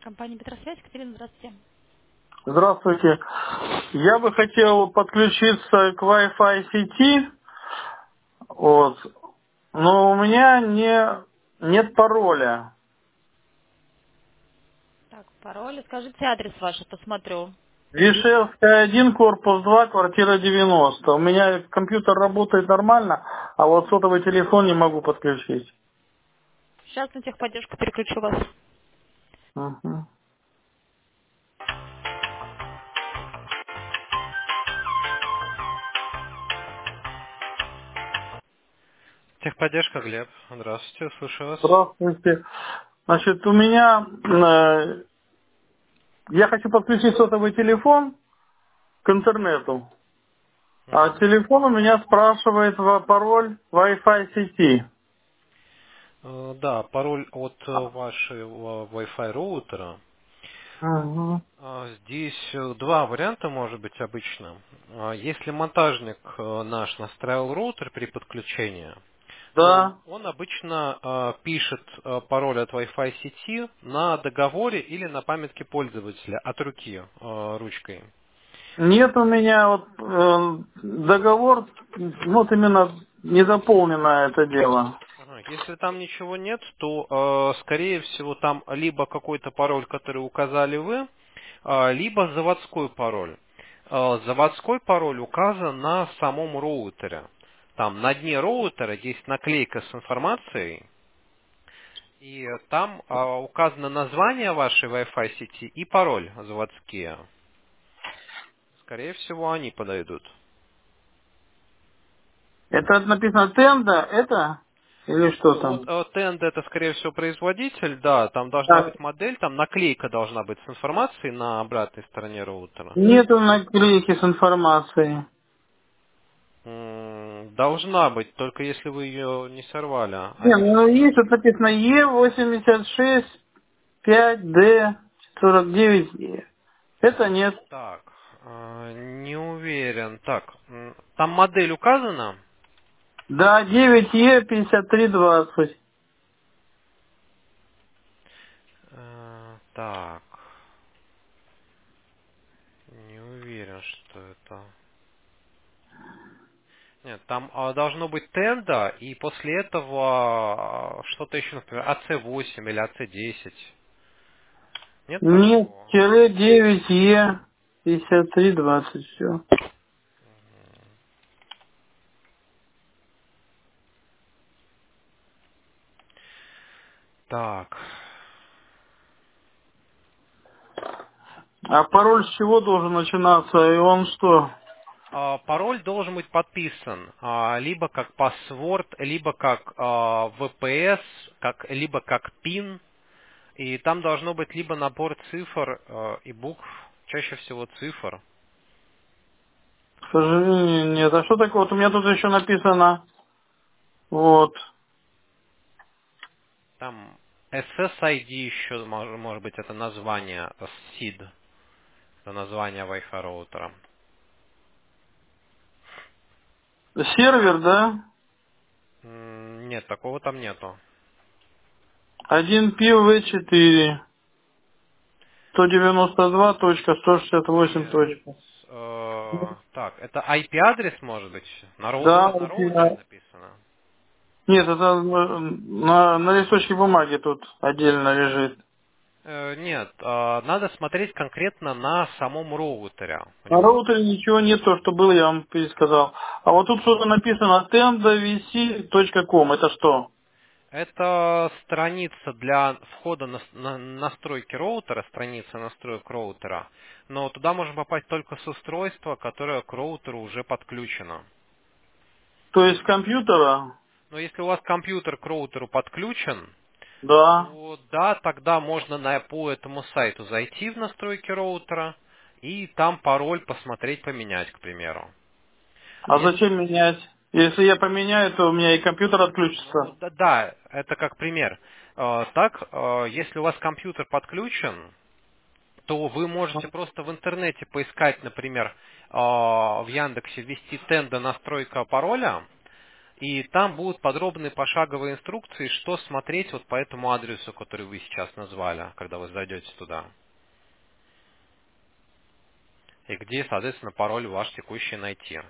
Компания Петросвязь. Катерина, здравствуйте. Здравствуйте. Я бы хотел подключиться к Wi-Fi сети, вот, но у меня нет пароля. Так, пароль. Скажите адрес ваш, посмотрю. Вишевская 1, корпус 2, квартира 90. У меня компьютер работает нормально, а вот сотовый телефон не могу подключить. Сейчас на техподдержку переключу вас. Мгм. Техподдержка, Глеб. Здравствуйте, слушаю вас. Здравствуйте. Значит, у меня, я хочу подключить сотовый телефон к интернету, а Мгм. телефон у меня спрашивает пароль Wi-Fi сети. Да, пароль от вашего Wi-Fi роутера. Мгм. Здесь два варианта может быть обычно. Если монтажник наш настраивал роутер при подключении, то Да. он обычно пишет пароль от Wi-Fi сети на договоре или на памятке пользователя от руки, ручкой. Нет у меня вот договор, вот именно не заполнено это дело. Ага, если там ничего нет, то, скорее всего, там либо какой-то пароль, который указали вы, либо заводской пароль. Заводской пароль указан на самом роутере. Там на дне роутера есть наклейка с информацией, и там указано название вашей Wi-Fi сети и пароль заводские. Скорее всего, они подойдут. Это написано тенда, это? Или что Ну вот там? Tend это, скорее всего, производитель, да, там должна Так, быть модель, там наклейка должна быть с информацией на обратной стороне роутера. нету наклейки с информацией. Должна быть, только если вы ее не сорвали. Не, ну Один. есть, вот написано Е86 5D 49E. Это нет. Так, не уверен. Так, там модель указана? Да, 9Е 5320. Так, не уверен, что это. Нет, там должно быть тенда, и после этого что-то еще, например, АЦ8 или АЦ10. Нет Нет, такого? тире 9Е 5320, все. Так. А пароль с чего должен начинаться? И он что? Пароль должен быть подписан либо как password, либо как VPS, либо как PIN. И там должно быть либо набор цифр и букв, чаще всего цифр. К сожалению, нет. А что такое? Вот у меня тут еще написано, вот, Там SSID еще, может быть, это название SID, это название Wi-Fi роутера. сервер, да? Нет, такого там нету. 1PV4, 192.168. Нет. Так, это IP-адрес, может быть? Да, На роутере написано? нет, это на листочке бумаги тут отдельно лежит. Нет, надо смотреть конкретно на самом роутере. На Понимаете? роутере ничего нет, то, что было, я вам пересказал. А вот тут что-то написано tendavc.com. Это что? Это страница для входа на настройки роутера, страница настроек роутера. Но туда можно попасть только с устройства, которое к роутеру уже подключено. То есть компьютера? Но если у вас компьютер к роутеру подключен, Да. то да, тогда можно по этому сайту зайти в настройки роутера и там пароль посмотреть, поменять, к примеру. А зачем менять? Если я поменяю, то у меня и компьютер Ну отключится. да, да, это как пример. Так, если у вас компьютер подключен, то вы можете просто в интернете поискать, например, в Яндексе ввести тенда настройка пароля, И там будут подробные пошаговые инструкции, что смотреть вот по этому адресу, который вы сейчас назвали, когда вы зайдете туда. И где, соответственно, пароль ваш текущий найти.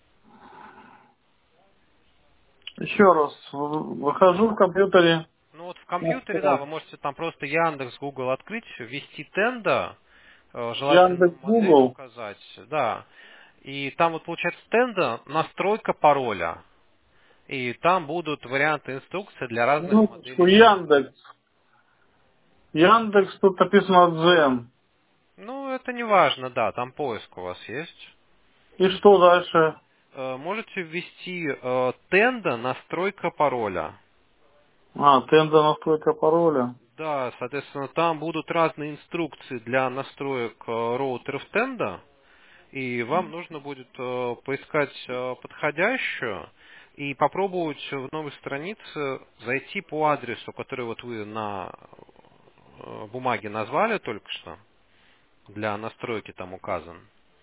Еще раз, выхожу в компьютере. Ну вот в компьютере, да, вы можете там просто Яндекс, Google открыть, ввести Тенда, желательно Яндекс, модель Google. указать, да. И там вот получается Тенда настройка пароля. И там будут варианты инструкций для разных Минуточку, моделей Тенда. Яндекс. Яндекс, тут написано Дзен. Ну, это не важно, да, там поиск у вас есть. И что дальше? Можете ввести Тенда настройка пароля. Тенда настройка пароля. Да, соответственно, там будут разные инструкции для настроек роутеров Тенда. И вам нужно будет поискать подходящую и попробовать в новой странице зайти по адресу, который вот вы на бумаге назвали только что, для настройки там указан.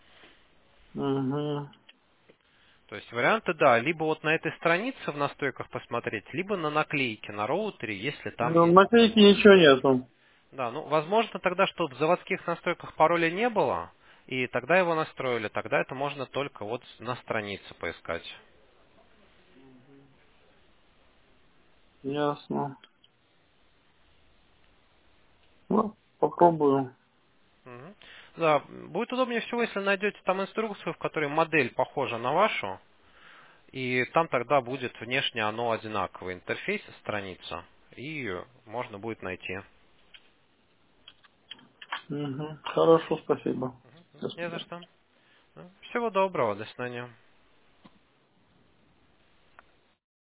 Угу. То есть варианты, да, либо вот на этой странице в настройках посмотреть, либо на наклейке на роутере, если там Ну, есть наклейки пароль. ничего нету. Да, ну, возможно тогда, что в заводских настройках пароля не было, и тогда его настроили, тогда это можно только вот на странице поискать. Ясно. Ну, попробую. Мгм. Да, будет удобнее всего, если найдете там инструкцию, в которой модель похожа на вашу, и там тогда будет внешне оно одинаковый интерфейс, страница, и можно будет найти. Угу. Хорошо, спасибо. До Не за свидания. что. Всего доброго, до свидания.